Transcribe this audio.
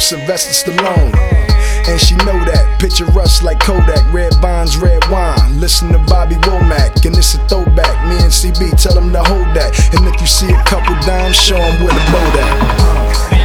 Sylvester Stallone. And she know that, picture us like Kodak, red bonds, red wine. Listen to Bobby Womack, and it's a throwback. Me and CB tell them to hold that. And if you see a couple dimes, show them where the boat at.